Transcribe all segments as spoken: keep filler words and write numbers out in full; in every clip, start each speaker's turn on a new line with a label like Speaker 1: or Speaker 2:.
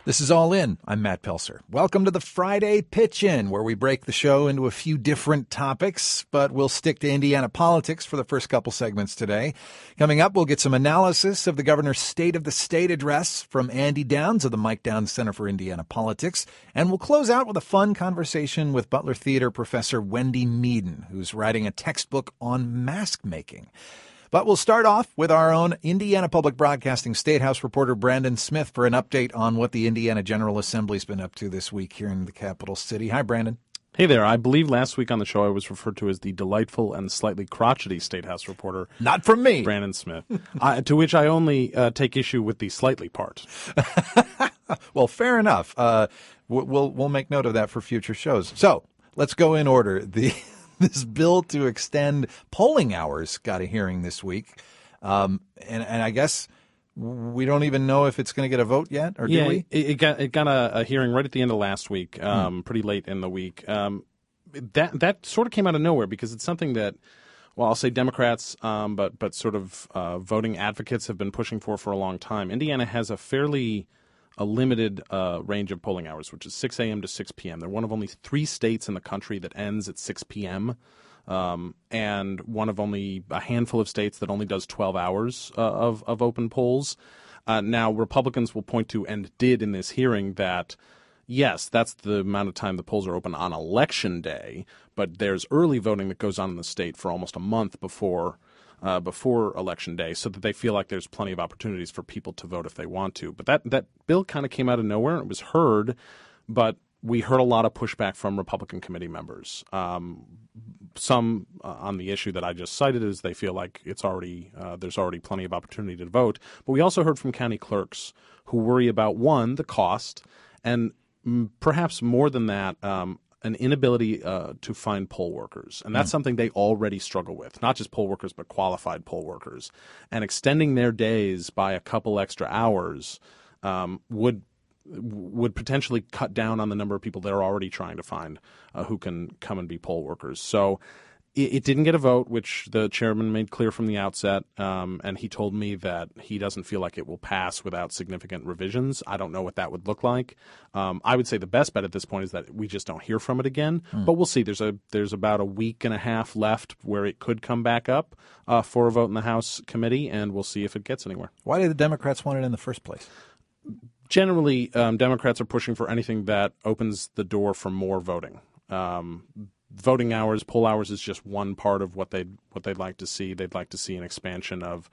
Speaker 1: This is All In. I'm Matt Pelser. Welcome to the Friday Pitch-In, where we break the show into a few different topics, but we'll stick to Indiana politics for the first couple segments today. Coming up, we'll get some analysis of the governor's State of the State address from Andy Downs of the Mike Downs Center for Indiana Politics, and we'll close out with a fun conversation with Butler Theater professor Wendy Meaden, who's writing a textbook on mask making. But we'll start off with our own Indiana Public Broadcasting State House reporter Brandon Smith for an update on what the Indiana General Assembly's been up to this week here in the capital city. Hi, Brandon.
Speaker 2: Hey there. I believe last week on the show I was referred to as the delightful and slightly crotchety State House reporter.
Speaker 1: Not from me.
Speaker 2: Brandon Smith. uh, to which I only uh, take issue with the slightly part.
Speaker 1: Well, fair enough. Uh, we'll, we'll make note of that for future shows. So let's go in order. The... This bill to extend polling hours got a hearing this week. Um, and, and I guess we don't even know if it's going to get a vote yet, or
Speaker 2: yeah,
Speaker 1: do we?
Speaker 2: It, it got it got a, a hearing right at the end of last week, um, hmm. pretty late in the week. Um, that that sort of came out of nowhere because it's something that, well, I'll say Democrats, um, but but sort of uh, voting advocates have been pushing for for a long time. Indiana has a fairly a limited uh, range of polling hours, which is six a.m. to six p.m. They're one of only three states in the country that ends at six p.m., um, and one of only a handful of states that only does twelve hours uh, of, of open polls. Uh, now, Republicans will point to, and did in this hearing, that, yes, that's the amount of time the polls are open on Election Day, but there's early voting that goes on in the state for almost a month before Uh, before Election Day, so that they feel like there's plenty of opportunities for people to vote if they want to. But that, that bill kind of came out of nowhere. It was heard, but we heard a lot of pushback from Republican committee members. Um, some uh, on the issue that I just cited is they feel like it's already uh, there's already plenty of opportunity to vote. But we also heard from county clerks who worry about, one, the cost, and m- perhaps more than that, um, an inability uh, to find poll workers. And that's mm. something they already struggle with, not just poll workers, but qualified poll workers. And extending their days by a couple extra hours um, would would potentially cut down on the number of people they're already trying to find uh, who can come and be poll workers. So it, it didn't get a vote, which the chairman made clear from the outset, um, and he told me that he doesn't feel like it will pass without significant revisions. I don't know what that would look like. Um, I would say the best bet at this point is that we just don't hear from it again, mm. but we'll see. There's a there's about a week and a half left where it could come back up uh, for a vote in the House committee, and we'll see if it gets anywhere.
Speaker 1: Why did the Democrats want it in the first place?
Speaker 2: Generally, um, Democrats are pushing for anything that opens the door for more voting. Um, voting hours, poll hours is just one part of what they what they'd like to see. They'd like to see an expansion of.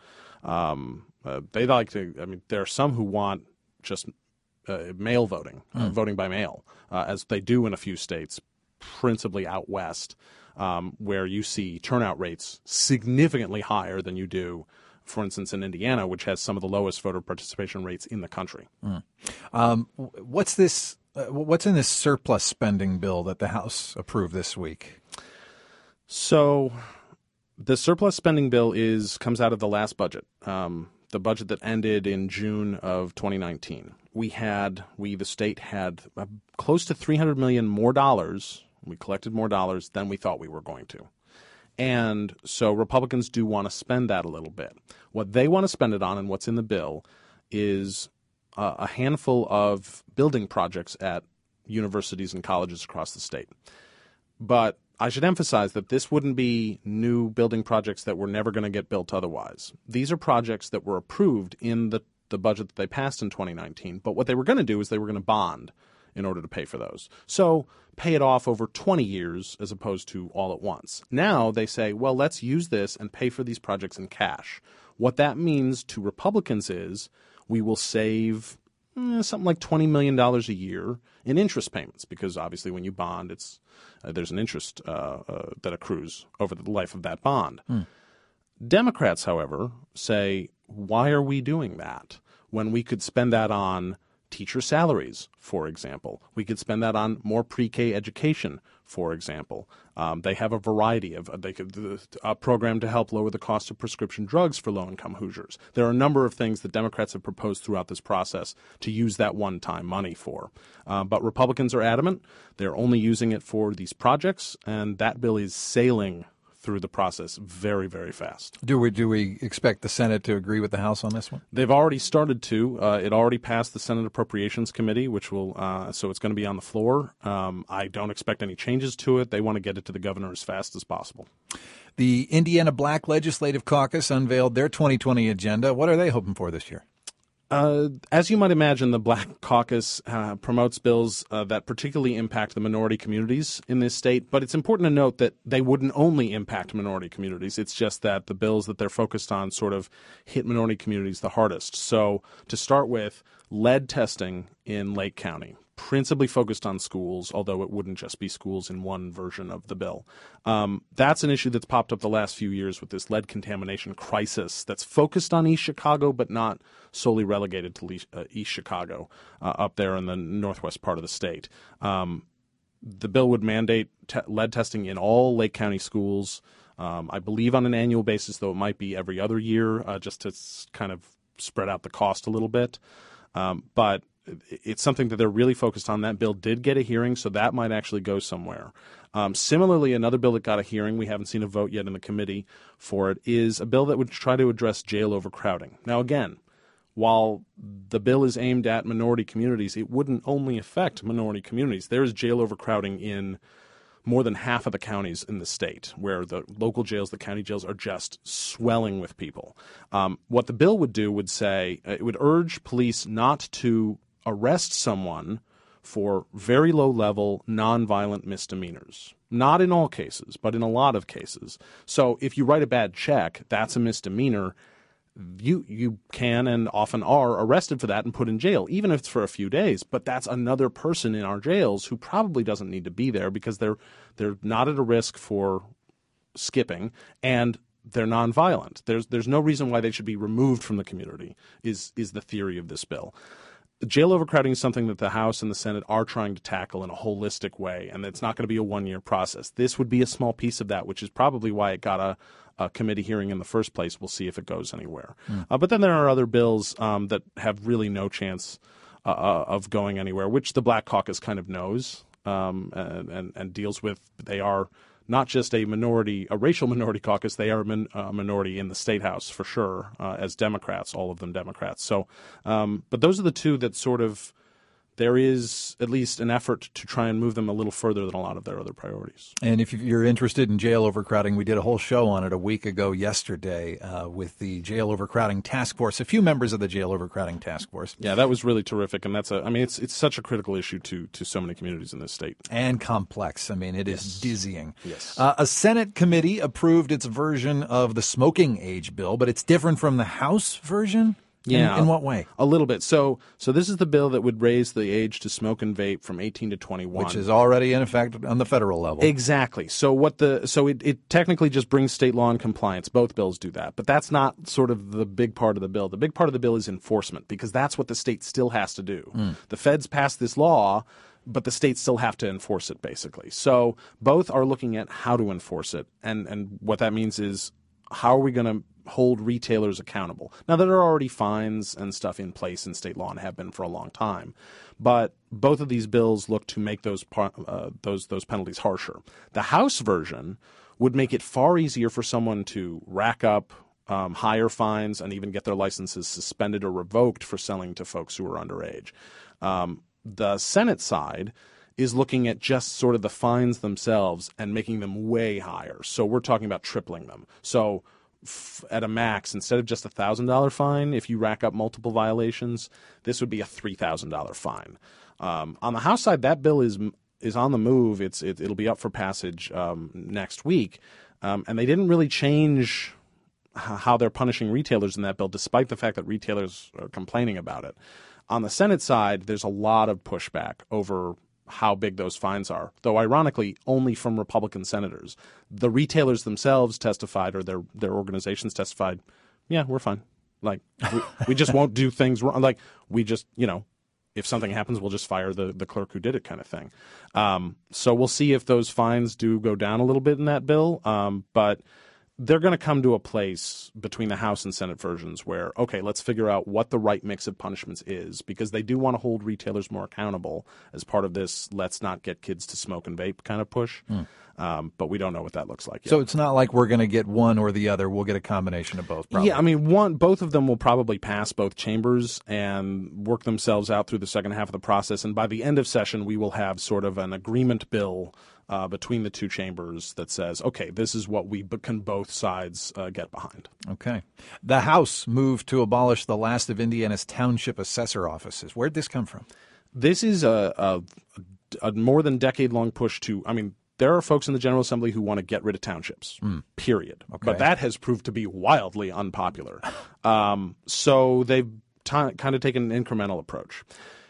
Speaker 2: Um, uh, they'd like to. I mean, there are some who want just uh, mail voting, mm. uh, voting by mail, uh, as they do in a few states, principally out west, um, where you see turnout rates significantly higher than you do, for instance, in Indiana, which has some of the lowest voter participation rates in the country.
Speaker 1: Mm. Um, what's this? Uh, what's in this surplus spending bill that the House approved this week?
Speaker 2: So, the surplus spending bill is comes out of the last budget, um, the budget that ended in June of twenty nineteen. We had, we the state had uh, close to three hundred million dollars more dollars. We collected more dollars than we thought we were going to. And so Republicans do want to spend that a little bit. What they want to spend it on and what's in the bill is uh, a handful of building projects at universities and colleges across the state. But I should emphasize that this wouldn't be new building projects that were never going to get built otherwise. These are projects that were approved in the, the budget that they passed in twenty nineteen. But what they were going to do is they were going to bond in order to pay for those. So pay it off over twenty years as opposed to all at once. Now they say, well, let's use this and pay for these projects in cash. What that means to Republicans is we will save eh, something like twenty million dollars a year in interest payments, because obviously when you bond, it's uh, there's an interest uh, uh, that accrues over the life of that bond. Hmm. Democrats, however, say, why are we doing that when we could spend that on teacher salaries, for example? We could spend that on more pre-K education, for example. Um, they have a variety of they could a program to help lower the cost of prescription drugs for low-income Hoosiers. There are a number of things that Democrats have proposed throughout this process to use that one-time money for. Uh, but Republicans are adamant. They're only using it for these projects, and that bill is sailing through the process very, very fast.
Speaker 1: Do we do we expect the Senate to agree with the House on this one?
Speaker 2: They've already started to. Uh, it already passed the Senate Appropriations Committee, which will uh, so it's going to be on the floor. Um, I don't expect any changes to it. They want to get it to the governor as fast as possible.
Speaker 1: The Indiana Black Legislative Caucus unveiled their twenty twenty agenda. What are they hoping for this year?
Speaker 2: Uh, as you might imagine, the Black Caucus uh, promotes bills uh, that particularly impact the minority communities in this state. But it's important to note that they wouldn't only impact minority communities. It's just that the bills that they're focused on sort of hit minority communities the hardest. So to start with, lead testing in Lake County, principally focused on schools, although it wouldn't just be schools in one version of the bill. Um, that's an issue that's popped up the last few years with this lead contamination crisis that's focused on East Chicago, but not solely relegated to Le- uh, East Chicago, uh, up there in the northwest part of the state. Um, the bill would mandate te- lead testing in all Lake County schools, um, I believe on an annual basis, though it might be every other year, uh, just to s- kind of spread out the cost a little bit. Um, but it's something that they're really focused on. That bill did get a hearing, so that might actually go somewhere. Um, similarly, another bill that got a hearing, we haven't seen a vote yet in the committee for it, is a bill that would try to address jail overcrowding. Now, again, while the bill is aimed at minority communities, it wouldn't only affect minority communities. There is jail overcrowding in more than half of the counties in the state, where the local jails, the county jails, are just swelling with people. Um, what the bill would do would say, uh, it would urge police not to arrest someone for very low-level, nonviolent misdemeanors. Not in all cases, but in a lot of cases. So if you write a bad check, that's a misdemeanor. You you can and often are arrested for that and put in jail, even if it's for a few days. But that's another person in our jails who probably doesn't need to be there because they're they're not at a risk for skipping and they're nonviolent. There's there's no reason why they should be removed from the community, is is the theory of this bill. Jail overcrowding is something that the House and the Senate are trying to tackle in a holistic way, and it's not going to be a one-year process. This would be a small piece of that, which is probably why it got a, a committee hearing in the first place. We'll see if it goes anywhere. Mm. Uh, but then there are other bills um, that have really no chance uh, of going anywhere, which the Black Caucus kind of knows um, and, and, and deals with. They are not just a minority, a racial minority caucus, they are a, min, a minority in the State House for sure, uh, as Democrats, all of them Democrats. So, um, but those are the two that sort of, there is at least an effort to try and move them a little further than a lot of their other priorities.
Speaker 1: And if you're interested in jail overcrowding, we did a whole show on it a week ago yesterday uh, with the Jail Overcrowding Task Force, a few members of the Jail Overcrowding Task Force.
Speaker 2: Yeah, that was really terrific. And that's a, I mean, it's it's such a critical issue to to so many communities in this state.
Speaker 1: And complex. I mean, it is yes. dizzying.
Speaker 2: Yes.
Speaker 1: Uh, a Senate committee approved its version of the smoking age bill, but it's different from the House version?
Speaker 2: Yeah.
Speaker 1: In, in what way?
Speaker 2: A little bit. So so this is the bill that would raise the age to smoke and vape from eighteen to twenty-one.
Speaker 1: Which is already in effect on the federal level.
Speaker 2: Exactly. So what the so it, it technically just brings state law in compliance. Both bills do that. But that's not sort of the big part of the bill. The big part of the bill is enforcement, because that's what the state still has to do. Mm. The feds passed this law, but the states still have to enforce it, basically. So both are looking at how to enforce it. And, and what that means is, how are we going to hold retailers accountable? Now, there are already fines and stuff in place in state law and have been for a long time, but both of these bills look to make those uh, those those penalties harsher. The House version would make it far easier for someone to rack up um, higher fines and even get their licenses suspended or revoked for selling to folks who are underage. Um, the Senate side is looking at just sort of the fines themselves and making them way higher. So we're talking about tripling them. So f- at a max, instead of just a one thousand dollars fine, if you rack up multiple violations, this would be a three thousand dollars fine. Um, on the House side, that bill is is on the move. It's it, It'll be up for passage um, next week. Um, and they didn't really change how they're punishing retailers in that bill, despite the fact that retailers are complaining about it. On the Senate side, there's a lot of pushback over how big those fines are, though ironically only from Republican senators. The retailers themselves testified, or their their organizations testified, yeah, we're fine. Like, we, we just won't do things wrong. Like, we just, you know, if something happens, we'll just fire the, the clerk who did it, kind of thing. Um, so we'll see if those fines do go down a little bit in that bill. Um, but they're going to come to a place between the House and Senate versions where, okay, let's figure out what the right mix of punishments is, because they do want to hold retailers more accountable as part of this let's not get kids to smoke and vape kind of push. Mm. Um, but we don't know what that looks like yet.
Speaker 1: So it's not like we're going to get one or the other. We'll get a combination of both, probably.
Speaker 2: Yeah, I mean, one, both of them will probably pass both chambers and work themselves out through the second half of the process. And by the end of session, we will have sort of an agreement bill uh, between the two chambers that says, okay, this is what we can both sides uh, get behind.
Speaker 1: Okay. The House moved to abolish the last of Indiana's township assessor offices. Where'd this come from?
Speaker 2: This is a, a, a more than decade-long push to, I mean, there are folks in the General Assembly who want to get rid of townships, mm. period. Okay. But that has proved to be wildly unpopular. um, so they've t- kind of taken an incremental approach.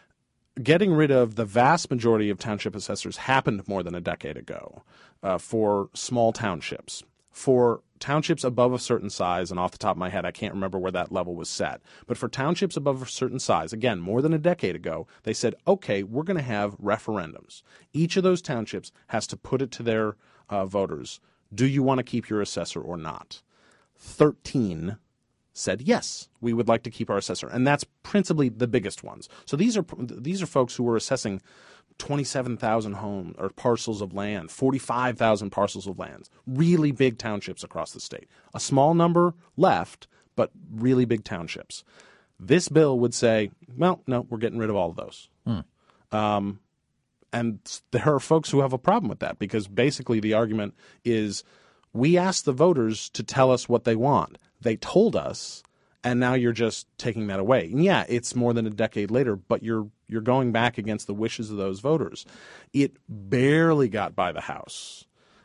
Speaker 2: Getting rid of the vast majority of township assessors happened more than a decade ago uh, for small townships. For townships above a certain size, and off the top of my head, I can't remember where that level was set. But for townships above a certain size, again, more than a decade ago, they said, okay, we're going to have referendums. Each of those townships has to put it to their uh, voters. Do you want to keep your assessor or not? thirteen said, yes, we would like to keep our assessor. And that's principally the biggest ones. So these are these are folks who were assessing twenty-seven thousand homes or parcels of land, forty-five thousand parcels of lands, really big townships across the state. A small number left, but really big townships. This bill would say, well, no, we're getting rid of all of those. Hmm. Um, and there are folks who have a problem with that, because basically the argument is we asked the voters to tell us what they want. They told us, and now you're just taking that away. And yeah, it's more than a decade later, but you're you're going back against the wishes of those voters. It barely got by the House.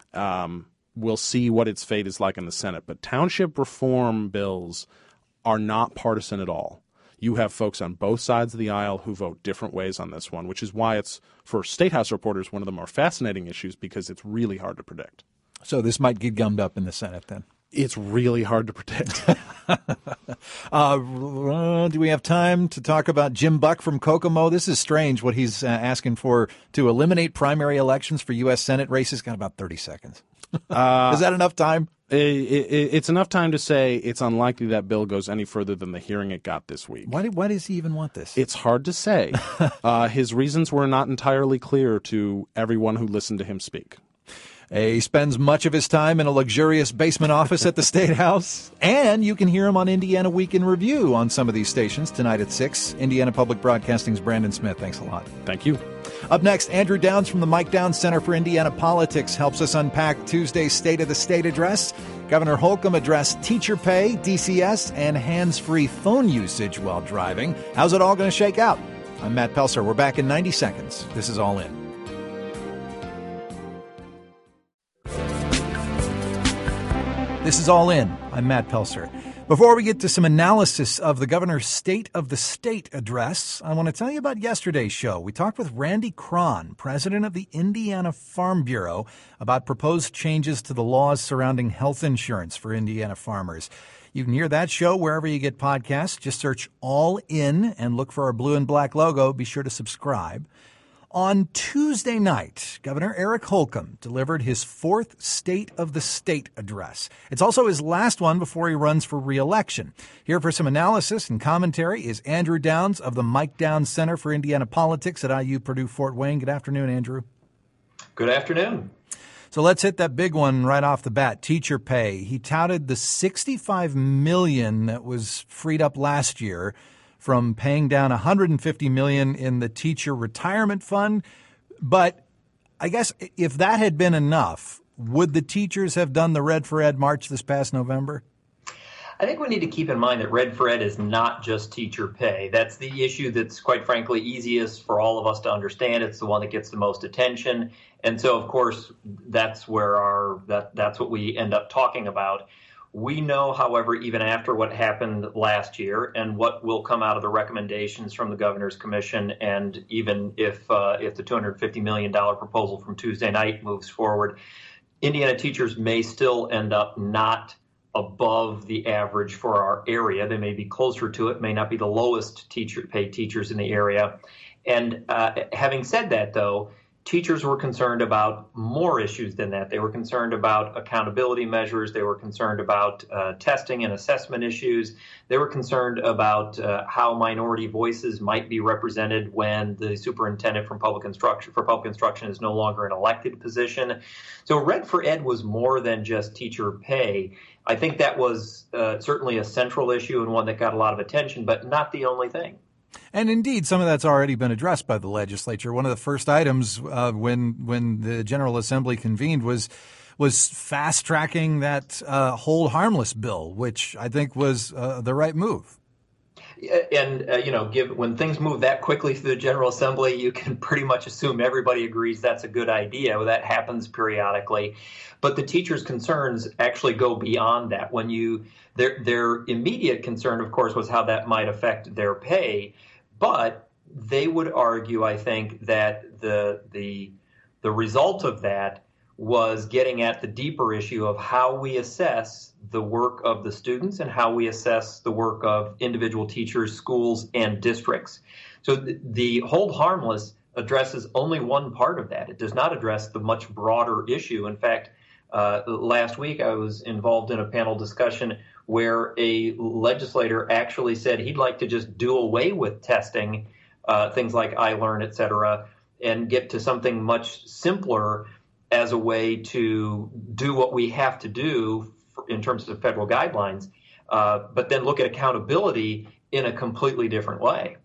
Speaker 2: Um, we'll see what its fate is like in the Senate. But township reform bills are not partisan at all. You have folks on both sides of the aisle who vote different ways on this one, which is why it's, for State House reporters, one of the more fascinating issues, because it's really hard to predict.
Speaker 1: So this might get gummed up in the Senate then?
Speaker 2: It's really hard to predict.
Speaker 1: uh, do we have time to talk about Jim Buck from Kokomo? This is strange what he's uh, asking for, to eliminate primary elections for U S Senate races. Got about thirty seconds. Uh, is that enough time?
Speaker 2: It, it, it's enough time to say it's unlikely that bill goes any further than the hearing it got this week.
Speaker 1: Why, did, why does he even want this?
Speaker 2: It's hard to say. uh, his reasons were not entirely clear to everyone who listened to him speak.
Speaker 1: He spends much of his time in a luxurious basement office at the State House. And you can hear him on Indiana Week in Review on some of these stations tonight at six. Indiana Public Broadcasting's Brandon Smith. Thanks a lot.
Speaker 2: Thank you.
Speaker 1: Up next, Andrew Downs from the Mike Downs Center for Indiana Politics helps us unpack Tuesday's State of the State address. Governor Holcomb addressed teacher pay, D C S, and hands-free phone usage while driving. How's it all going to shake out? I'm Matt Pelser. We're back in ninety seconds. This is All In. This is All In. I'm Matt Pelser. Before we get to some analysis of the governor's State of the State address, I want to tell you about yesterday's show. We talked with Randy Cron, president of the Indiana Farm Bureau, about proposed changes to the laws surrounding health insurance for Indiana farmers. You can hear that show wherever you get podcasts. Just search All In and look for our blue and black logo. Be sure to subscribe. On Tuesday night, Governor Eric Holcomb delivered his fourth State of the State address. It's also his last one before he runs for re-election. Here for some analysis and commentary is Andrew Downs of the Mike Downs Center for Indiana Politics at I U Purdue Fort Wayne. Good afternoon, Andrew.
Speaker 3: Good afternoon.
Speaker 1: So let's hit that big one right off the bat, teacher pay. He touted the sixty-five million dollars that was freed up last year from paying down one hundred fifty million dollars in the teacher retirement fund. But I guess if that had been enough, would the teachers have done the Red for Ed march this past November?
Speaker 3: I think we need to keep in mind that Red for Ed is not just teacher pay. That's the issue that's, quite frankly, easiest for all of us to understand. It's the one that gets the most attention. And so, of course, that's where our that that's what we end up talking about. We know, however, even after what happened last year and what will come out of the recommendations from the Governor's Commission, and even if uh, if the two hundred fifty million dollars proposal from Tuesday night moves forward, Indiana teachers may still end up not above the average for our area. They may be closer to it, may not be the lowest teacher paid teachers in the area. And uh, having said that, though, teachers were concerned about more issues than that. They were concerned about accountability measures. They were concerned about uh, testing and assessment issues. They were concerned about uh, how minority voices might be represented when the superintendent from public instruction for public instruction is no longer an elected position. So Red for Ed was more than just teacher pay. I think that was uh, certainly a central issue and one that got a lot of attention, but not the only thing.
Speaker 1: And indeed, some of that's already been addressed by the legislature. One of the first items uh, when when the General Assembly convened was was fast tracking that uh, hold harmless bill, which I think was uh, the right move.
Speaker 3: And, uh, you know, give, when things move that quickly through the General Assembly, you can pretty much assume everybody agrees that's a good idea. Well, that happens periodically. But the teachers' concerns actually go beyond that. When you their their immediate concern, of course, was how that might affect their pay. But they would argue, I think, that the the the result of that was getting at the deeper issue of how we assess the work of the students and how we assess the work of individual teachers, schools, and districts. So the, the hold harmless addresses only one part of that. It does not address the much broader issue. In fact, uh, last week I was involved in a panel discussion where a legislator actually said he'd like to just do away with testing, uh, things like iLearn, et cetera, and get to something much simpler as a way to do what we have to do for, in terms of federal guidelines, uh, but then look at accountability in a completely different way.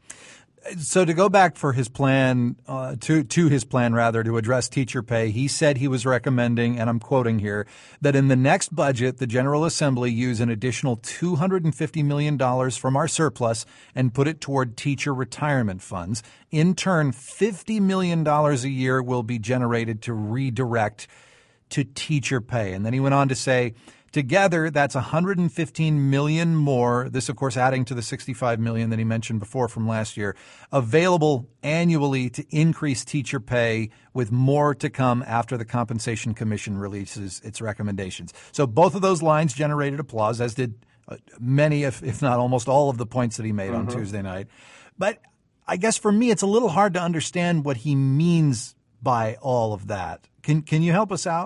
Speaker 1: So to go back for his plan, uh, to, to his plan rather, to address teacher pay, he said he was recommending, and I'm quoting here, that in the next budget, the General Assembly use an additional two hundred fifty million dollars from our surplus and put it toward teacher retirement funds. In turn, fifty million dollars a year will be generated to redirect to teacher pay. And then he went on to say, together, that's one hundred fifteen million dollars more, this, of course, adding to the sixty-five million dollars that he mentioned before from last year, available annually to increase teacher pay, with more to come after the Compensation Commission releases its recommendations. So both of those lines generated applause, as did many, if, if not almost all of the points that he made mm-hmm. on Tuesday night. But I guess for me, it's a little hard to understand what he means by all of that. Can, can you help us out?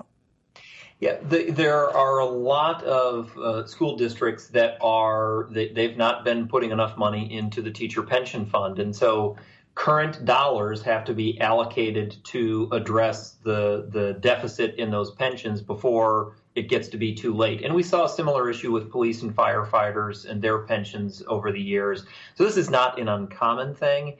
Speaker 3: Yeah, the, there are a lot of uh, school districts that are, they, they've not been putting enough money into the teacher pension fund. And so current dollars have to be allocated to address the, the deficit in those pensions before it gets to be too late. And we saw a similar issue with police and firefighters and their pensions over the years. So this is not an uncommon thing.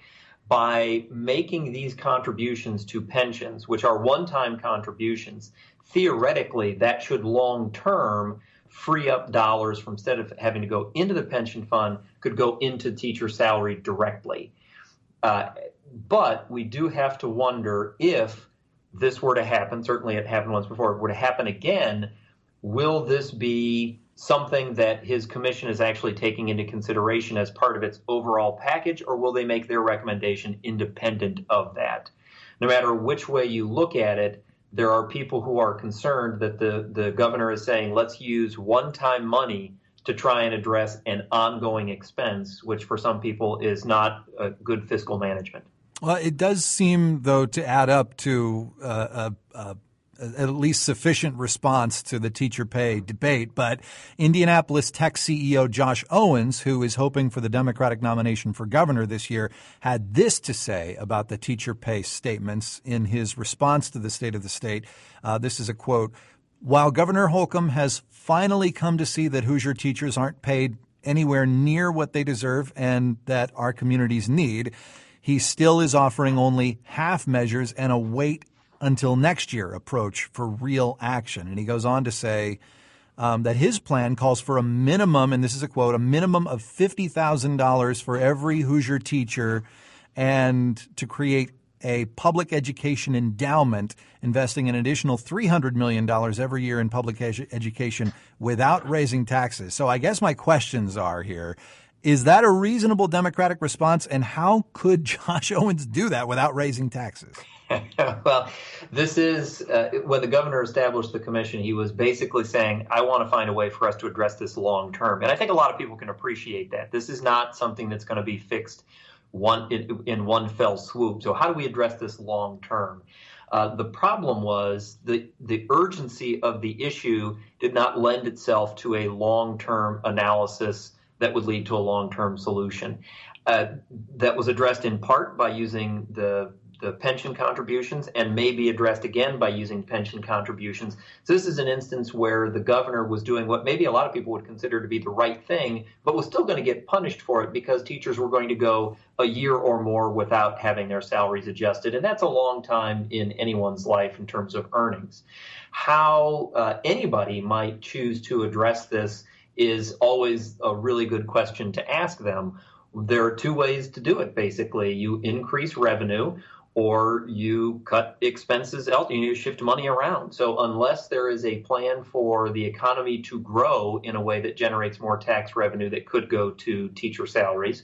Speaker 3: By making these contributions to pensions, which are one-time contributions, theoretically, that should long-term free up dollars from, instead of having to go into the pension fund, could go into teacher salary directly. Uh, but we do have to wonder if this were to happen, certainly it happened once before, if it were to happen again, will this be something that his commission is actually taking into consideration as part of its overall package, or will they make their recommendation independent of that? No matter which way you look at it, there are people who are concerned that the, the governor is saying, let's use one-time money to try and address an ongoing expense, which for some people is not a good fiscal management.
Speaker 1: Well, it does seem, though, to add up to uh, a, a at least sufficient response to the teacher pay debate. But Indianapolis Tech C E O Josh Owens, who is hoping for the Democratic nomination for governor this year, had this to say about the teacher pay statements in his response to the State of the State. Uh, this is a quote. While Governor Holcomb has finally come to see that Hoosier teachers aren't paid anywhere near what they deserve and that our communities need, he still is offering only half measures and a wait until next year approach for real action. And he goes on to say um, that his plan calls for a minimum, and this is a quote, a minimum of fifty thousand dollars for every Hoosier teacher, and to create a public education endowment investing an additional three hundred million dollars every year in public edu- education without raising taxes. So I guess my questions are here. Is that a reasonable Democratic response? And how could Josh Owens do that without raising taxes?
Speaker 3: Well, this is uh, when the governor established the commission, he was basically saying, I want to find a way for us to address this long term. And I think a lot of people can appreciate that. This is not something that's going to be fixed one in, in one fell swoop. So how do we address this long term? Uh, the problem was the the urgency of the issue did not lend itself to a long-term analysis that would lead to a long-term solution. Uh, that was addressed in part by using the the pension contributions and may be addressed again by using pension contributions. So this is an instance where the governor was doing what maybe a lot of people would consider to be the right thing, but was still going to get punished for it because teachers were going to go a year or more without having their salaries adjusted. And that's a long time in anyone's life in terms of earnings. How uh, anybody might choose to address this is always a really good question to ask them. There are two ways to do it, basically. You increase revenue, or you cut expenses out, you shift money around. So unless there is a plan for the economy to grow in a way that generates more tax revenue that could go to teacher salaries,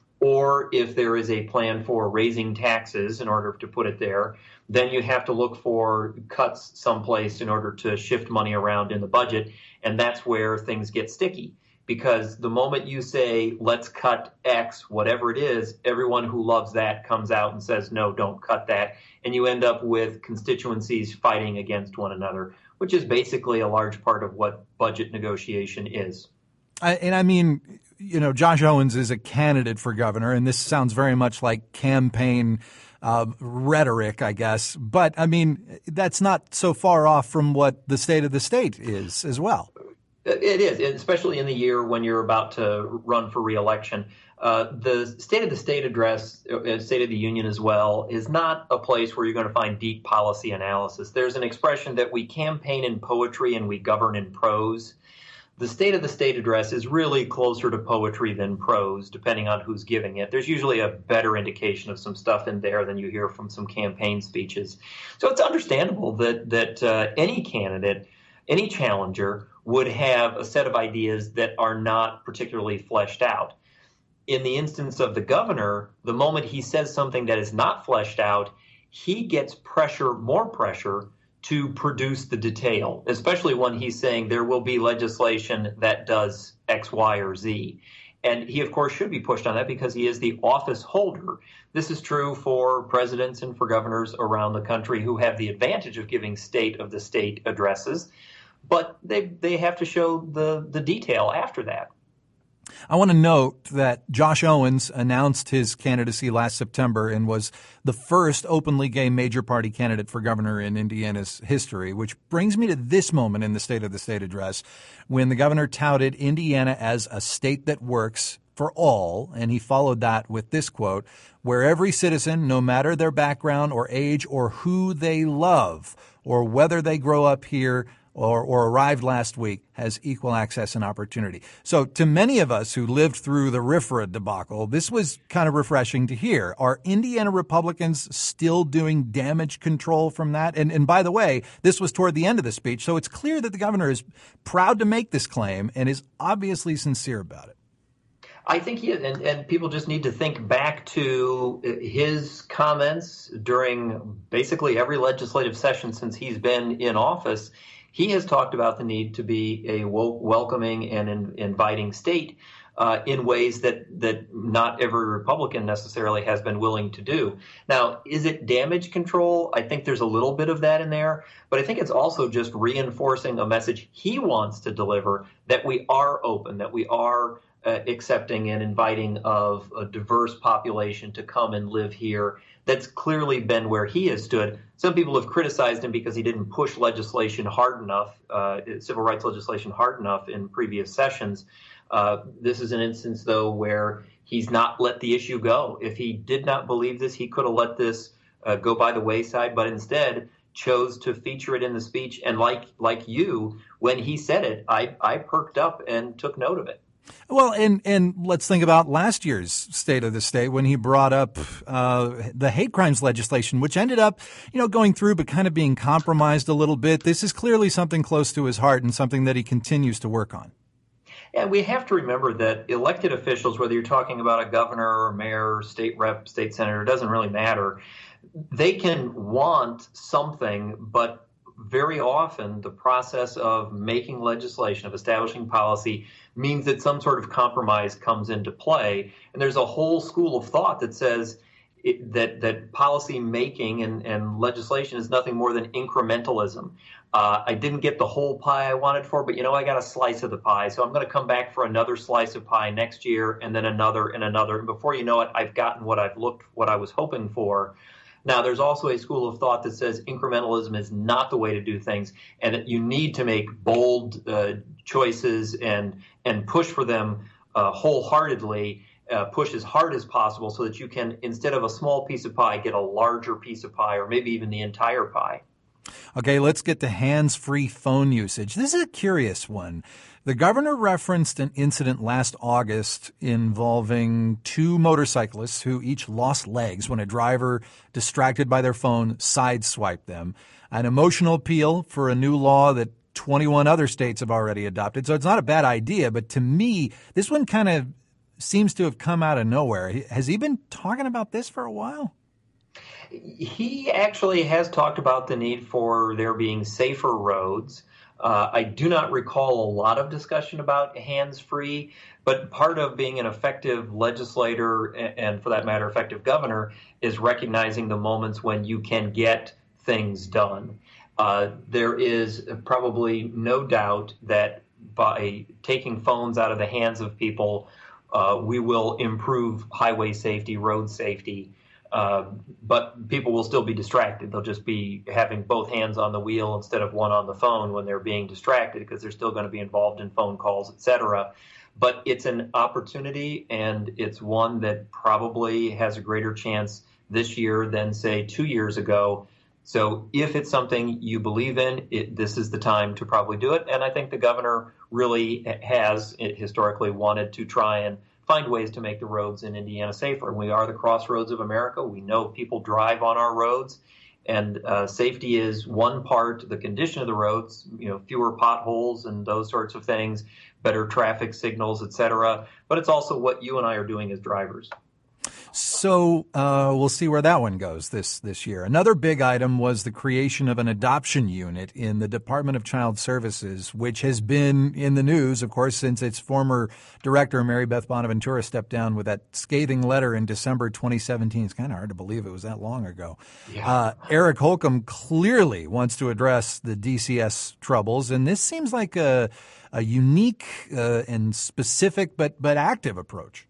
Speaker 3: or if there is a plan for raising taxes in order to put it there, then you have to look for cuts someplace in order to shift money around in the budget. And that's where things get sticky. Because the moment you say, let's cut X, whatever it is, everyone who loves that comes out and says, no, don't cut that. And you end up with constituencies fighting against one another, which is basically a large part of what budget negotiation is.
Speaker 1: I, and I mean, you know, Josh Owens is a candidate for governor, and this sounds very much like campaign uh, rhetoric, I guess. But, I mean, that's not so far off from what the state of the state is as well.
Speaker 3: It is, especially in the year when you're about to run for re-election. Uh, the State of the State address, uh, State of the Union as well, is not a place where you're going to find deep policy analysis. There's an expression that we campaign in poetry and we govern in prose. The State of the State address is really closer to poetry than prose, depending on who's giving it. There's usually a better indication of some stuff in there than you hear from some campaign speeches. So it's understandable that that uh, any candidate, any challenger, would have a set of ideas that are not particularly fleshed out. In the instance of the governor, the moment he says something that is not fleshed out, he gets pressure, more pressure, to produce the detail, especially when he's saying there will be legislation that does X, Y, or Z. And he, of course, should be pushed on that because he is the office holder. This is true for presidents and for governors around the country who have the advantage of giving state of the state addresses. But they they have to show the, the detail after that.
Speaker 1: I want to note that Josh Owens announced his candidacy last September and was the first openly gay major party candidate for governor in Indiana's history, which brings me to this moment in the State of the State address when the governor touted Indiana as a state that works for all, and he followed that with this quote, where every citizen, no matter their background or age or who they love or whether they grow up here Or, or arrived last week, has equal access and opportunity. So to many of us who lived through the RFRA debacle, this was kind of refreshing to hear. Are Indiana Republicans still doing damage control from that? And, and by the way, this was toward the end of the speech, so it's clear that the governor is proud to make this claim and is obviously sincere about it.
Speaker 3: I think he is, and, and people just need to think back to his comments during basically every legislative session since he's been in office. He has talked about the need to be a welcoming and in, inviting state uh, in ways that, that not every Republican necessarily has been willing to do. Now, is it damage control? I think there's a little bit of that in there, but I think it's also just reinforcing a message he wants to deliver that we are open, that we are uh, accepting and inviting of a diverse population to come and live here. That's clearly been where he has stood. Some people have criticized him because he didn't push legislation hard enough, uh, civil rights legislation hard enough in previous sessions. Uh, this is an instance, though, where he's not let the issue go. If he did not believe this, he could have let this uh, go by the wayside, but instead chose to feature it in the speech. And like like you, when he said it, I, I perked up and took note of it.
Speaker 1: Well, and, and let's think about last year's State of the State when he brought up uh, the hate crimes legislation, which ended up, you know, going through but kind of being compromised a little bit. This is clearly something close to his heart and something that he continues to work on.
Speaker 3: And we have to remember that elected officials, whether you're talking about a governor or mayor, state rep, state senator, it doesn't really matter. They can want something, but very often the process of making legislation, of establishing policy, means that some sort of compromise comes into play. And there's a whole school of thought that says it, that that policy making and, and legislation is nothing more than incrementalism. Uh, I didn't get the whole pie I wanted for, but you know, I got a slice of the pie. So I'm going to come back for another slice of pie next year, and then another and another. And before you know it, I've gotten what I've looked, what I was hoping for. Now, there's also a school of thought that says incrementalism is not the way to do things, and that you need to make bold uh, choices and and push for them uh, wholeheartedly, uh, push as hard as possible, so that you can, instead of a small piece of pie, get a larger piece of pie, or maybe even the entire pie.
Speaker 1: Okay, let's get to hands-free phone usage. This is a curious one. The governor referenced an incident last August involving two motorcyclists who each lost legs when a driver, distracted by their phone, sideswiped them. An emotional appeal for a new law that twenty-one other states have already adopted. So it's not a bad idea, but to me, this one kind of seems to have come out of nowhere. Has he been talking about this for a while?
Speaker 3: He actually has talked about the need for there being safer roads. Uh, I do not recall a lot of discussion about hands-free, but part of being an effective legislator and, and for that matter, effective governor is recognizing the moments when you can get things done. Uh, there is probably no doubt that by taking phones out of the hands of people, uh, we will improve highway safety, road safety. Uh, but people will still be distracted. They'll just be having both hands on the wheel instead of one on the phone when they're being distracted, because they're still going to be involved in phone calls, et cetera. But it's an opportunity, and it's one that probably has a greater chance this year than, say, two years ago. So if it's something you believe in, it, this is the time to probably do it. And I think the governor really has historically wanted to try and find ways to make the roads in Indiana safer. And we are the crossroads of America. We know people drive on our roads, and uh, safety is one part, the condition of the roads, you know, fewer potholes and those sorts of things, better traffic signals, et cetera. But it's also what you and I are doing as drivers.
Speaker 1: So uh, we'll see where that one goes this this year. Another big item was the creation of an adoption unit in the Department of Child Services, which has been in the news, of course, since its former director, Mary Beth Bonaventura, stepped down with that scathing letter in December twenty seventeen. It's kind of hard to believe it was that long ago. Yeah. Uh, Eric Holcomb clearly wants to address the D C S troubles, and this seems like a, a unique uh, and specific but but active approach.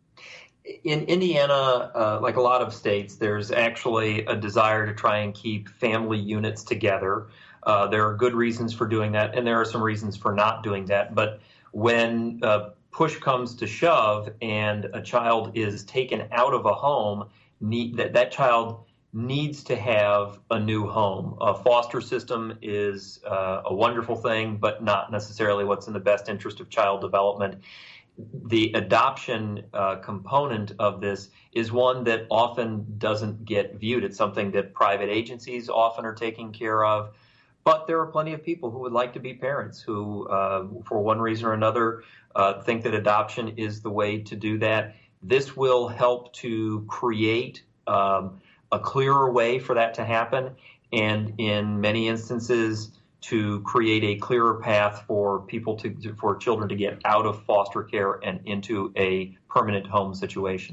Speaker 3: In Indiana, uh, like a lot of states, there's actually a desire to try and keep family units together. Uh, there are good reasons for doing that, and there are some reasons for not doing that. But when uh, push comes to shove and a child is taken out of a home, need, that, that child needs to have a new home. A foster system is uh, a wonderful thing, but not necessarily what's in the best interest of child development. The adoption uh, component of this is one that often doesn't get viewed. It's something that private agencies often are taking care of. But there are plenty of people who would like to be parents who, uh, for one reason or another, uh, think that adoption is the way to do that. This will help to create um, a clearer way for that to happen. And in many instances, to create a clearer path for people to, for children to get out of foster care and into a permanent home situation.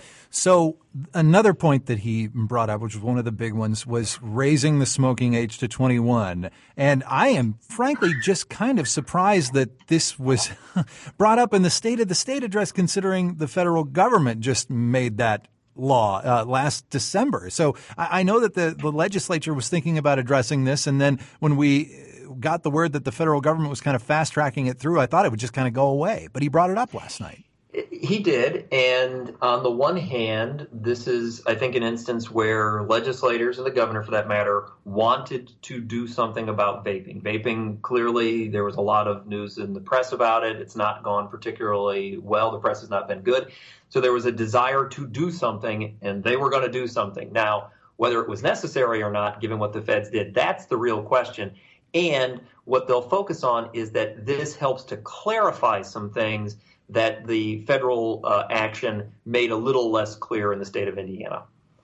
Speaker 1: So another point that he brought up, which was one of the big ones, was raising the smoking age to twenty-one. And I am frankly just kind of surprised that this was brought up in the State of the State address, considering the federal government just made that law uh, last December. So I, I know that the, the legislature was thinking about addressing this. And then when we got the word that the federal government was kind of fast tracking it through, I thought it would just kind of go away. But he brought it up last night.
Speaker 3: He did. And on the one hand, this is, I think, an instance where legislators and the governor, for that matter, wanted to do something about vaping. Vaping, clearly, there was a lot of news in the press about it. It's not gone particularly well. The press has not been good. So there was a desire to do something, and they were going to do something. Now, whether it was necessary or not, given what the feds did, that's the real question. And what they'll focus on is that this helps to clarify some things that the federal uh, action made a little less clear in the state of Indiana.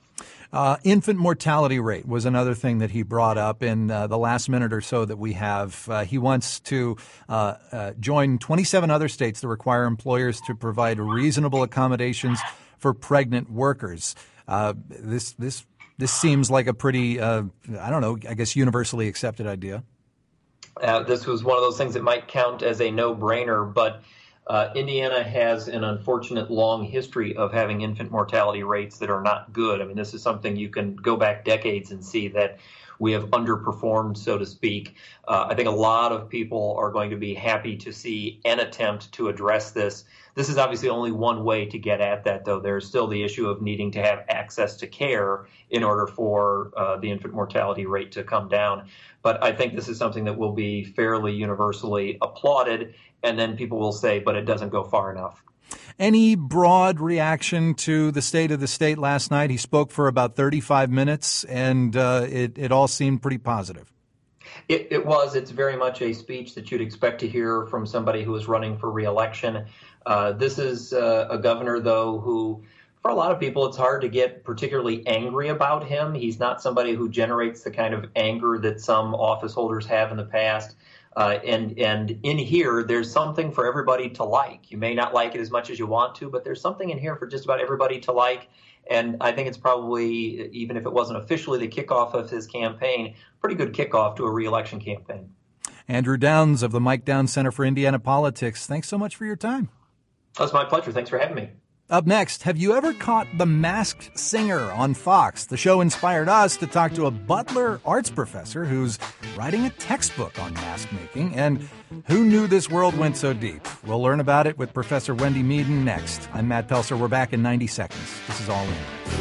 Speaker 1: Uh, infant mortality rate was another thing that he brought up in uh, the last minute or so that we have. Uh, he wants to uh, uh, join twenty-seven other states that require employers to provide reasonable accommodations for pregnant workers. Uh, this this this seems like a pretty, uh, I don't know, I guess universally accepted idea.
Speaker 3: Uh, this was one of those things that might count as a no-brainer, but uh, Indiana has an unfortunate long history of having infant mortality rates that are not good. I mean, this is something you can go back decades and see that we have underperformed, so to speak. Uh, I think a lot of people are going to be happy to see an attempt to address this. This is obviously only one way to get at that, though. There's still the issue of needing to have access to care in order for uh, the infant mortality rate to come down. But I think this is something that will be fairly universally applauded, and then people will say, but it doesn't go far enough.
Speaker 1: Any broad reaction to the state of the state last night? He spoke for about thirty-five minutes, and uh, it, it all seemed pretty positive.
Speaker 3: It, it was. It's very much a speech that you'd expect to hear from somebody who is running for re-election. Uh, this is uh, a governor, though, who, for a lot of people, it's hard to get particularly angry about him. He's not somebody who generates the kind of anger that some office holders have in the past. Uh, and and in here, there's something for everybody to like. You may not like it as much as you want to, but there's something in here for just about everybody to like. And I think it's probably, even if it wasn't officially the kickoff of his campaign, pretty good kickoff to a re-election campaign.
Speaker 1: Andrew Downs of the Mike Downs Center for Indiana Politics, thanks so much for your time.
Speaker 3: That's my pleasure. Thanks for having me.
Speaker 1: Up next, have you ever caught The Masked Singer on Fox? The show inspired us to talk to a Butler arts professor who's writing a textbook on mask making. And who knew this world went so deep? We'll learn about it with Professor Wendy Meaden next. I'm Matt Pelser. We're back in ninety seconds. This is All In.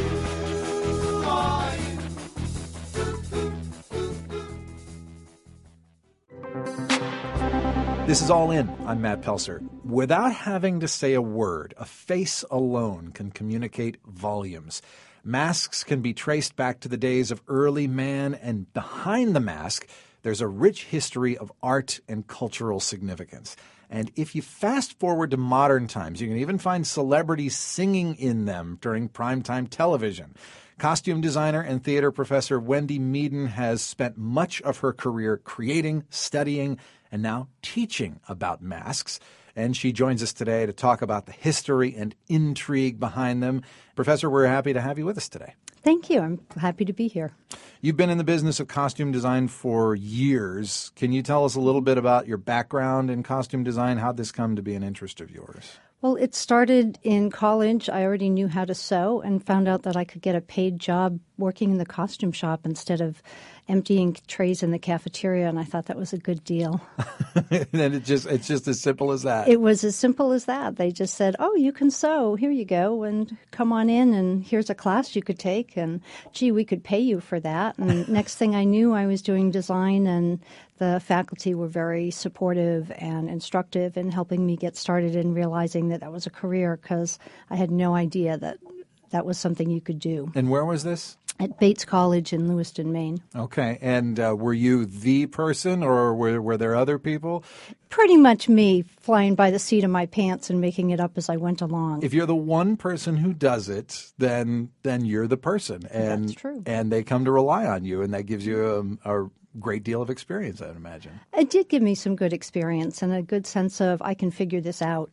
Speaker 1: This is All In. I'm Matt Pelser. Without having to say a word, a face alone can communicate volumes. Masks can be traced back to the days of early man, and behind the mask, there's a rich history of art and cultural significance. And if you fast forward to modern times, you can even find celebrities singing in them during primetime television. Costume designer and theater professor Wendy Meaden has spent much of her career creating, studying, and now teaching about masks. And she joins us today to talk about the history and intrigue behind them. Professor, we're happy to have you with us today.
Speaker 4: Thank you. I'm happy to be here.
Speaker 1: You've been in the business of costume design for years. Can you tell us a little bit about your background in costume design? How'd this come to be an interest of yours?
Speaker 4: Well, it started in college. I already knew how to sew and found out that I could get a paid job working in the costume shop instead of emptying trays in the cafeteria, and I thought that was a good deal.
Speaker 1: And it just it's just as simple as that.
Speaker 4: It was as simple as that. They just said, oh, you can sew. Here you go, and come on in, and here's a class you could take, and gee, we could pay you for that. And next thing I knew, I was doing design, and the faculty were very supportive and instructive in helping me get started in realizing that that was a career, because I had no idea that that was something you could do.
Speaker 1: And where was this?
Speaker 4: At Bates College in Lewiston, Maine.
Speaker 1: Okay. And uh, were you the person, or were, were there other people?
Speaker 4: Pretty much me, flying by the seat of my pants and making it up as I went along.
Speaker 1: If you're the one person who does it, then then you're the person. And,
Speaker 4: That's true.
Speaker 1: And they come to rely on you, and that gives you a, a great deal of experience, I'd imagine.
Speaker 4: It did give me some good experience and a good sense of I can figure this out.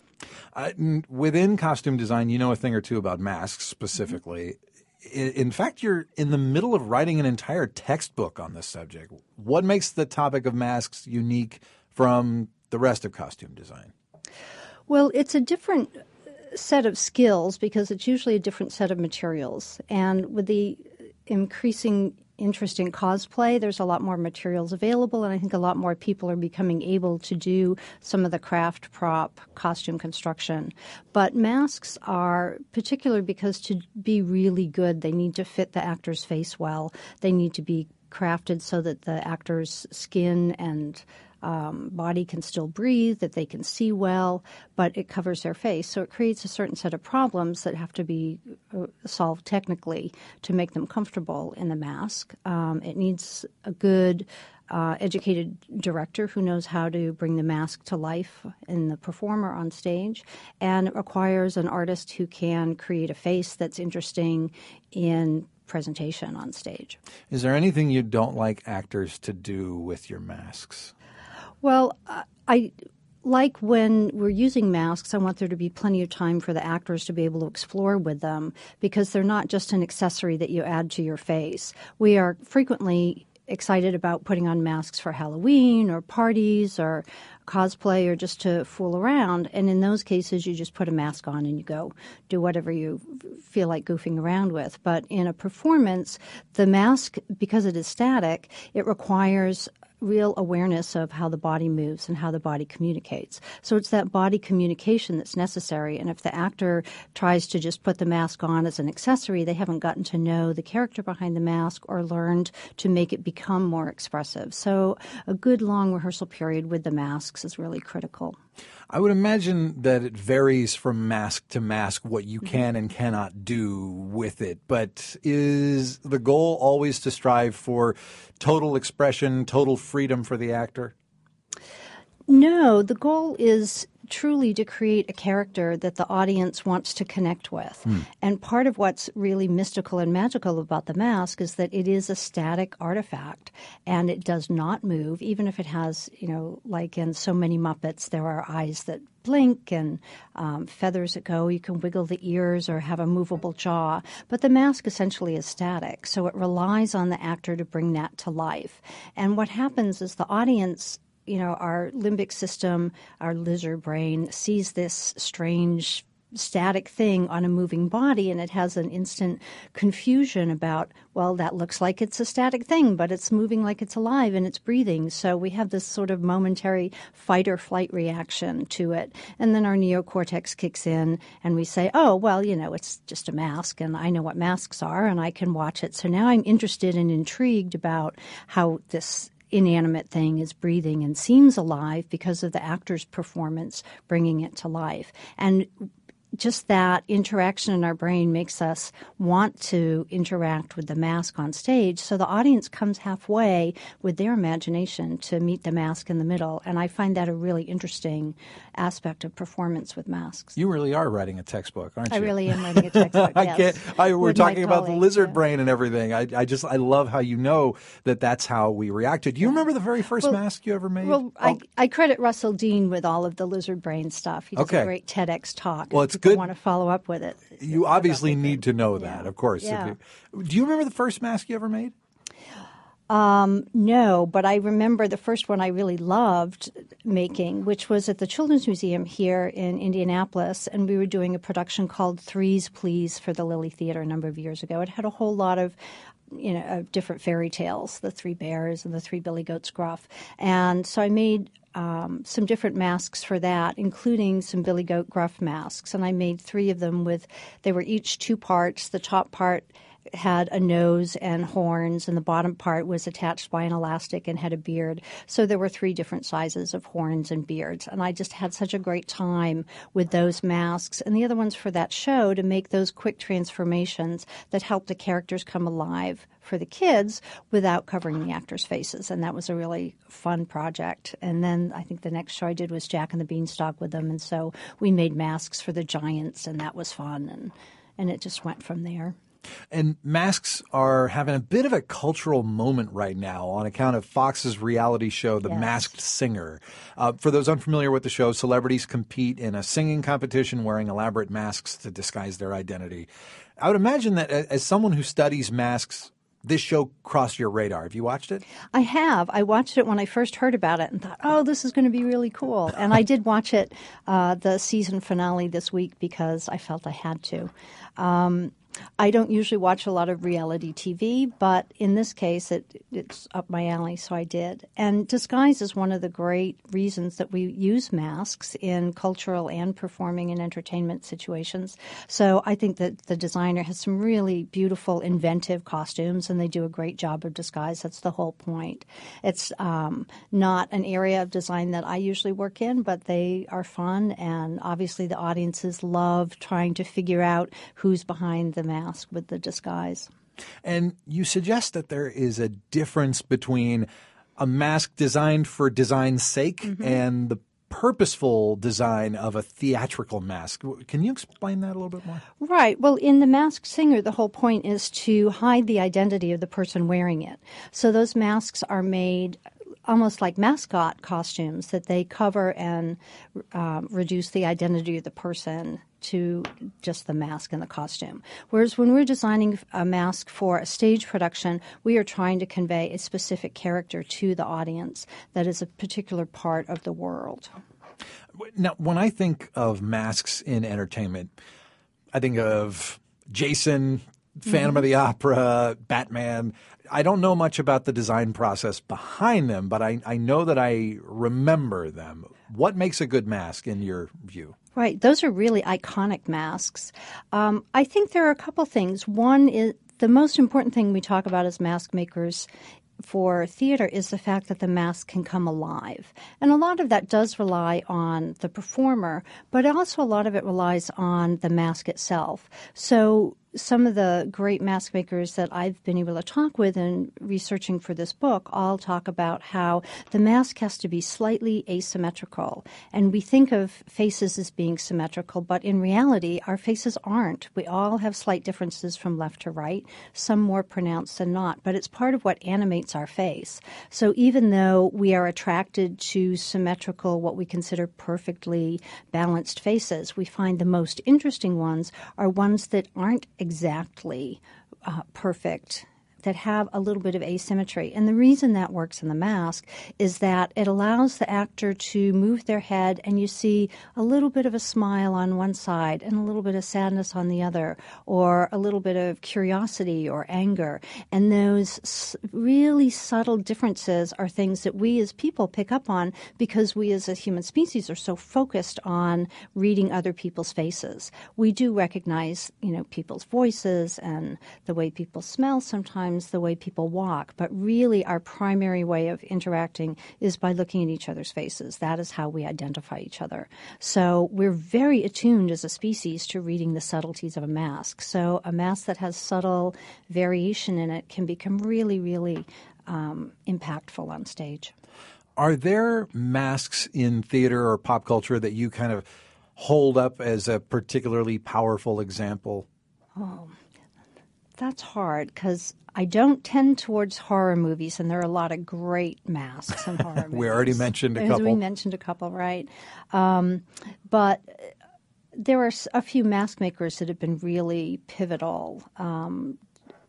Speaker 1: Uh, within costume design, you know a thing or two about masks specifically. Mm-hmm. In fact, you're in the middle of writing an entire textbook on this subject. What makes the topic of masks unique from the rest of costume design?
Speaker 4: Well, it's a different set of skills because it's usually a different set of materials. And with the increasing interest in cosplay, there's a lot more materials available, and I think a lot more people are becoming able to do some of the craft prop costume construction. But masks are particular because to be really good, they need to fit the actor's face well. They need to be crafted so that the actor's skin and Um, body can still breathe, that they can see well, but it covers their face. So it creates a certain set of problems that have to be uh, solved technically to make them comfortable in the mask. Um, it needs a good uh, educated director who knows how to bring the mask to life in the performer on stage. And it requires an artist who can create a face that's interesting in presentation on stage.
Speaker 1: Is there anything you don't like actors to do with your masks?
Speaker 4: Well, uh, I like when we're using masks, I want there to be plenty of time for the actors to be able to explore with them, because they're not just an accessory that you add to your face. We are frequently excited about putting on masks for Halloween or parties or cosplay or just to fool around. And in those cases, you just put a mask on and you go do whatever you feel like goofing around with. But in a performance, the mask, because it is static, it requires real awareness of how the body moves and how the body communicates. So it's that body communication that's necessary. And if the actor tries to just put the mask on as an accessory, they haven't gotten to know the character behind the mask or learned to make it become more expressive. So a good long rehearsal period with the masks is really critical.
Speaker 1: I would imagine that it varies from mask to mask what you can and cannot do with it. But is the goal always to strive for total expression, total freedom for the actor?
Speaker 4: No, the goal is truly to create a character that the audience wants to connect with. Hmm. And part of what's really mystical and magical about the mask is that it is a static artifact and it does not move, even if it has, you know, like in so many Muppets, there are eyes that blink and um, feathers that go. You can wiggle the ears or have a movable jaw. But the mask essentially is static, so it relies on the actor to bring that to life. And what happens is the audience, you know, our limbic system, our lizard brain sees this strange static thing on a moving body, and it has an instant confusion about, well, that looks like it's a static thing, but it's moving like it's alive and it's breathing. So we have this sort of momentary fight or flight reaction to it. And then our neocortex kicks in and we say, oh, well, you know, it's just a mask and I know what masks are and I can watch it. So now I'm interested and intrigued about how this inanimate thing is breathing and seems alive because of the actor's performance bringing it to life. And just that interaction in our brain makes us want to interact with the mask on stage. So the audience comes halfway with their imagination to meet the mask in the middle. And I find that a really interesting aspect of performance with masks.
Speaker 1: You really are writing a textbook, aren't you?
Speaker 4: I really am writing a textbook,
Speaker 1: I
Speaker 4: yes.
Speaker 1: can't, I, we're
Speaker 4: with
Speaker 1: talking about the lizard
Speaker 4: yeah.
Speaker 1: brain and everything. I, I just, I love how you know that that's how we reacted. Do you remember the very first
Speaker 4: well,
Speaker 1: mask you ever made?
Speaker 4: Well, oh. I, I credit Russell Dean with all of the lizard brain stuff. He does
Speaker 1: okay.
Speaker 4: a great TEDx talk.
Speaker 1: Well, it's
Speaker 4: People
Speaker 1: good.
Speaker 4: want to follow up with it.
Speaker 1: You obviously need to know that,
Speaker 4: yeah.
Speaker 1: of course.
Speaker 4: Yeah.
Speaker 1: You, do you remember the first mask you ever made?
Speaker 4: Um, no, but I remember the first one I really loved making, which was at the Children's Museum here in Indianapolis, and we were doing a production called Threes Please for the Lilly Theater a number of years ago. It had a whole lot of you know, of different fairy tales, the three bears and the three billy goats gruff. And so I made um, some different masks for that, including some billy goat gruff masks. And I made three of them with, they were each two parts. The top part had a nose and horns, and the bottom part was attached by an elastic and had a beard. So there were three different sizes of horns and beards. And I just had such a great time with those masks and the other ones for that show to make those quick transformations that helped the characters come alive for the kids without covering the actors' faces. And that was a really fun project. And then I think the next show I did was Jack and the Beanstalk with them. And so we made masks for the giants, and that was fun. And, and it just went from there.
Speaker 1: And masks are having a bit of a cultural moment right now on account of Fox's reality show, The
Speaker 4: yes.
Speaker 1: Masked Singer. Uh, for those unfamiliar with the show, celebrities compete in a singing competition wearing elaborate masks to disguise their identity. I would imagine that as someone who studies masks, this show crossed your radar. Have you watched it?
Speaker 4: I have. I watched it when I first heard about it and thought, oh, this is going to be really cool. And I did watch it, uh, the season finale this week, because I felt I had to. Um, I don't usually watch a lot of reality T V, but in this case, it, it's up my alley, so I did. And disguise is one of the great reasons that we use masks in cultural and performing and entertainment situations. So I think that the designer has some really beautiful, inventive costumes, and they do a great job of disguise. That's the whole point. It's um, not an area of design that I usually work in, but they are fun, and obviously the audiences love trying to figure out who's behind the mask with the disguise.
Speaker 1: And you suggest that there is a difference between a mask designed for design's sake mm-hmm. and the purposeful design of a theatrical mask. Can you explain that a little bit more?
Speaker 4: Right. Well, in The Masked Singer, the whole point is to hide the identity of the person wearing it. So those masks are made almost like mascot costumes, that they cover and um, reduce the identity of the person to just the mask and the costume. Whereas when we're designing a mask for a stage production, we are trying to convey a specific character to the audience that is a particular part of the world.
Speaker 1: Now, when I think of masks in entertainment, I think of Jason, Phantom mm-hmm. of the Opera, Batman. I don't know much about the design process behind them, but I, I know that I remember them. What makes a good mask in your view?
Speaker 4: Right. Those are really iconic masks. Um, I think there are a couple things. One is the most important thing we talk about as mask makers for theater is the fact that the mask can come alive. And a lot of that does rely on the performer, but also a lot of it relies on the mask itself. So some of the great mask makers that I've been able to talk with in researching for this book all talk about how the mask has to be slightly asymmetrical. And we think of faces as being symmetrical, but in reality, our faces aren't. We all have slight differences from left to right, some more pronounced than not, but it's part of what animates our face. So even though we are attracted to symmetrical, what we consider perfectly balanced faces, we find the most interesting ones are ones that aren't exactly uh, perfect, that have a little bit of asymmetry. And the reason that works in the mask is that it allows the actor to move their head and you see a little bit of a smile on one side and a little bit of sadness on the other, or a little bit of curiosity or anger. And those really subtle differences are things that we as people pick up on because we as a human species are so focused on reading other people's faces. We do recognize, you know, people's voices and the way people smell sometimes, the way people walk, but really our primary way of interacting is by looking at each other's faces. That is how we identify each other. So we're very attuned as a species to reading the subtleties of a mask. So a mask that has subtle variation in it can become really, really um, impactful on stage.
Speaker 1: Are there masks in theater or pop culture that you kind of hold up as a particularly powerful example?
Speaker 4: Oh, that's hard because I don't tend towards horror movies, and there are a lot of great masks in horror movies.
Speaker 1: We already mentioned a
Speaker 4: As
Speaker 1: couple.
Speaker 4: We mentioned a couple, right? Um, but there are a few mask makers that have been really pivotal. Um,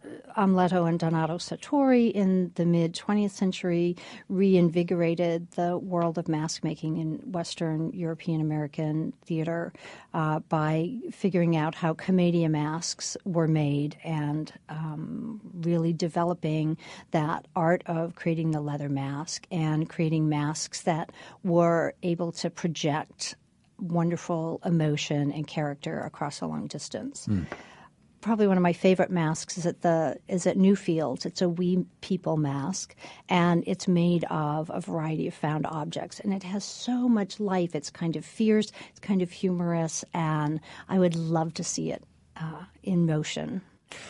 Speaker 4: Amleto and Donato Sartori in the mid-twentieth century reinvigorated the world of mask making in Western European American theater uh, by figuring out how commedia masks were made and um, really developing that art of creating the leather mask and creating masks that were able to project wonderful emotion and character across a long distance. Mm. Probably one of my favorite masks is at the is at Newfields. It's a We People mask, and it's made of a variety of found objects, and it has so much life. It's kind of fierce, it's kind of humorous, and I would love to see it uh, in motion.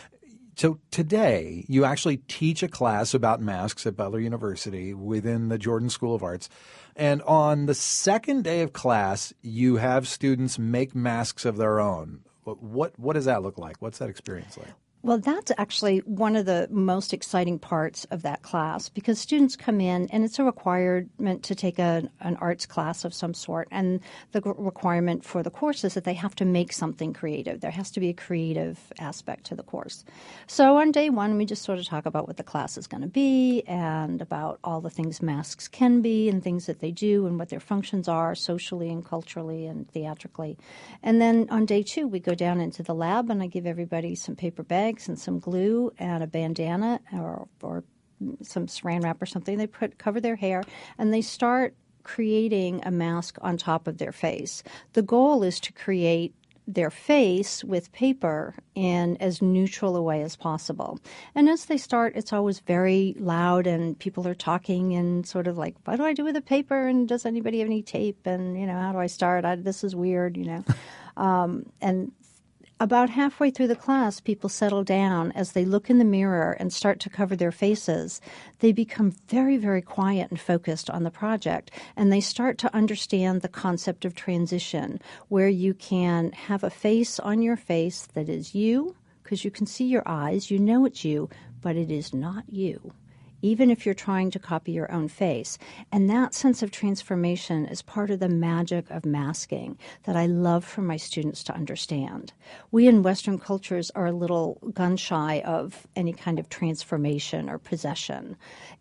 Speaker 1: So today, you actually teach a class about masks at Butler University within the Jordan School of Arts. And on the second day of class, you have students make masks of their own. What what does that look like? What's that experience like?
Speaker 4: Well, that's actually one of the most exciting parts of that class because students come in and it's a requirement to take a, an arts class of some sort. And the requirement for the course is that they have to make something creative. There has to be a creative aspect to the course. So on day one, we just sort of talk about what the class is going to be and about all the things masks can be and things that they do and what their functions are socially and culturally and theatrically. And then on day two, we go down into the lab and I give everybody some paper bags and some glue and a bandana or, or some saran wrap or something. They put cover their hair and they start creating a mask on top of their face. The goal is to create their face with paper in as neutral a way as possible. And as they start, it's always very loud and people are talking and sort of like, what do I do with the paper? And does anybody have any tape? And, you know, how do I start? I, this is weird, you know. um, and about halfway through the class, people settle down. As they look in the mirror and start to cover their faces, they become very, very quiet and focused on the project, and they start to understand the concept of transition, where you can have a face on your face that is you, because you can see your eyes, you know it's you, but it is not you, even if you're trying to copy your own face. And that sense of transformation is part of the magic of masking that I love for my students to understand. We in Western cultures are a little gun-shy of any kind of transformation or possession.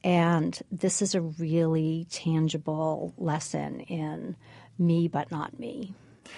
Speaker 4: And this is a really tangible lesson in me but not me.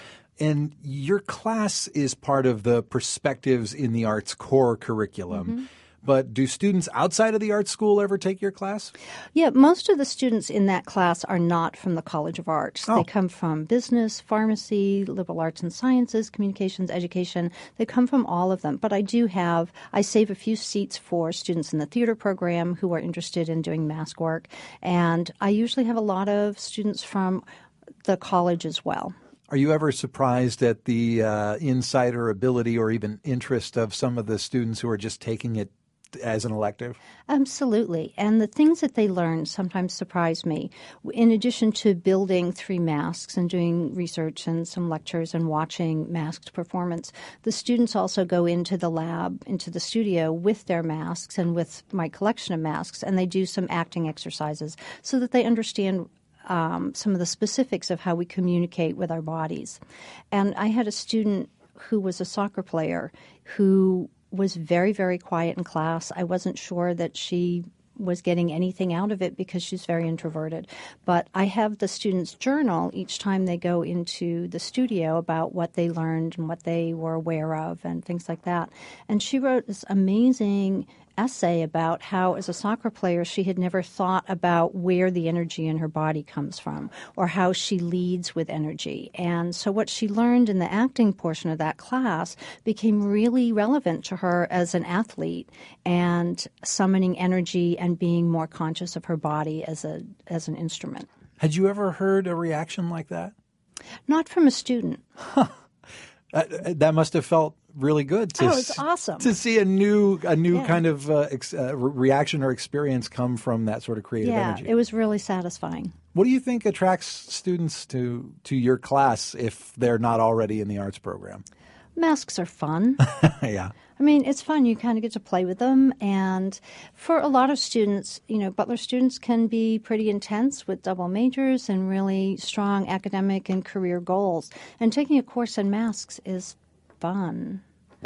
Speaker 1: And your class is part of the Perspectives in the Arts core curriculum. Mm-hmm. But do students outside of the art school ever take your class?
Speaker 4: Yeah, most of the students in that class are not from the College of Arts.
Speaker 1: Oh.
Speaker 4: They come from business, pharmacy, liberal arts and sciences, communications, education. They come from all of them. But I do have, I save a few seats for students in the theater program who are interested in doing mask work. And I usually have a lot of students from the college as well.
Speaker 1: Are you ever surprised at the uh, insight or ability or even interest of some of the students who are just taking it as an elective?
Speaker 4: Absolutely. And the things that they learn sometimes surprise me. In addition to building three masks and doing research and some lectures and watching masked performance, the students also go into the lab, into the studio with their masks and with my collection of masks, and they do some acting exercises so that they understand um, some of the specifics of how we communicate with our bodies. And I had a student who was a soccer player who was very, very quiet in class. I wasn't sure that she was getting anything out of it because she's very introverted. But I have the students journal each time they go into the studio about what they learned and what they were aware of and things like that. And she wrote this amazing essay about how, as a soccer player, she had never thought about where the energy in her body comes from or how she leads with energy. And so what she learned in the acting portion of that class became really relevant to her as an athlete and summoning energy and being more conscious of her body as a as an instrument.
Speaker 1: Had you ever heard a reaction like that?
Speaker 4: Not from a student.
Speaker 1: Huh. Uh, that must have felt really good to
Speaker 4: oh, it's awesome.
Speaker 1: to see a new a new
Speaker 4: yeah.
Speaker 1: kind of uh, ex, uh, reaction or experience come from that sort of creative
Speaker 4: yeah,
Speaker 1: energy.
Speaker 4: It was really satisfying.
Speaker 1: What do you think attracts students to to your class if they're not already in the arts program?
Speaker 4: Masks are fun.
Speaker 1: Yeah.
Speaker 4: I mean, it's fun. You kind of get to play with them. And for a lot of students, you know, Butler students can be pretty intense with double majors and really strong academic and career goals. And taking a course in masks is fun.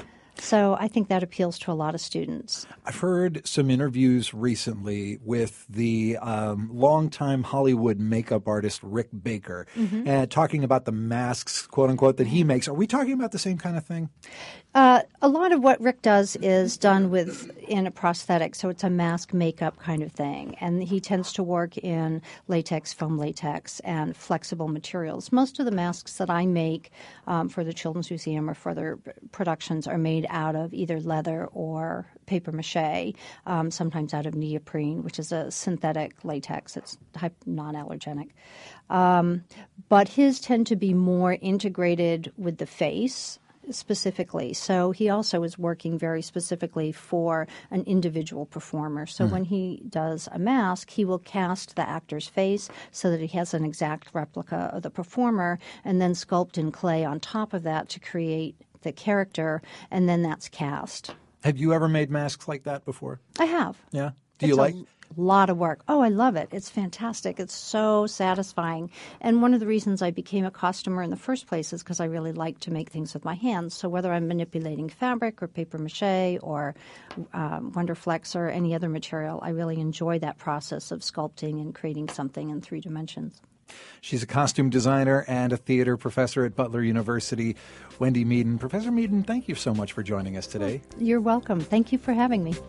Speaker 4: So I think that appeals to a lot of students.
Speaker 1: I've heard some interviews recently with the um, longtime Hollywood makeup artist Rick Baker, mm-hmm. uh, talking about the masks, quote unquote, that he makes. Are we talking about the same kind of thing?
Speaker 4: Uh, a lot of what Rick does is done with in a prosthetic, so it's a mask makeup kind of thing. And he tends to work in latex, foam latex, and flexible materials. Most of the masks that I make um, for the Children's Museum or for other productions are made out of either leather or paper mache, um, sometimes out of neoprene, which is a synthetic latex. It's non-allergenic. Um, but his tend to be more integrated with the face specifically. So he also is working very specifically for an individual performer. So mm. when he does a mask, he will cast the actor's face so that he has an exact replica of the performer and then sculpt in clay on top of that to create the character, and then that's cast.
Speaker 1: Have you ever made masks like that before?
Speaker 4: I have.
Speaker 1: Yeah. Do
Speaker 4: it's
Speaker 1: you like?
Speaker 4: A lot of work. Oh, I love it. It's fantastic. It's so satisfying. And one of the reasons I became a costumer in the first place is because I really like to make things with my hands. So whether I'm manipulating fabric or paper mache or um, Wonderflex or any other material, I really enjoy that process of sculpting and creating something in three dimensions.
Speaker 1: She's a costume designer and a theater professor at Butler University. Wendy Meaden. Professor Meaden, thank you so much for joining us today.
Speaker 4: You're welcome. Thank you for having me.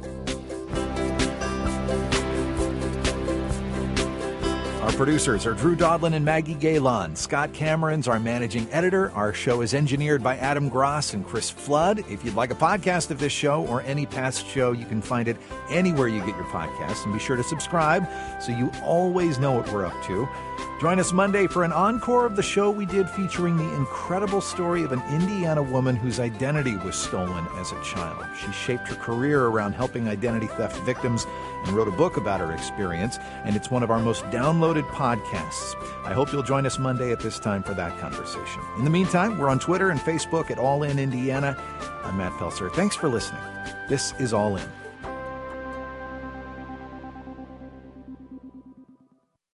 Speaker 1: Our producers are Drew Dodlin and Maggie Galon. Scott Cameron's our managing editor. Our show is engineered by Adam Gross and Chris Flood. If you'd like a podcast of this show or any past show, you can find it anywhere you get your podcasts. And be sure to subscribe so you always know what we're up to. Join us Monday for an encore of the show we did featuring the incredible story of an Indiana woman whose identity was stolen as a child. She shaped her career around helping identity theft victims and wrote a book about her experience, and it's one of our most downloaded podcasts. I hope you'll join us Monday at this time for that conversation. In the meantime, we're on Twitter and Facebook at All In Indiana. I'm Matt Pelser. Thanks for listening. This is All In.